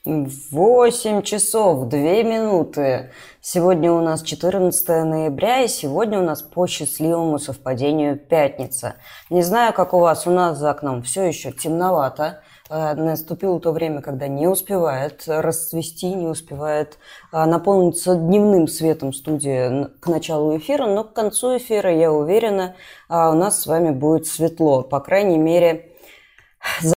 8 часов 2 минуты. Сегодня у нас 14 ноября, и сегодня у нас по счастливому совпадению пятница. Не знаю, как у нас за окном все еще темновато. Наступило то время, когда не успевает расцвести, не успевает наполниться дневным светом студия к началу эфира, но к концу эфира, я уверена, у нас с вами будет светло. По крайней мере,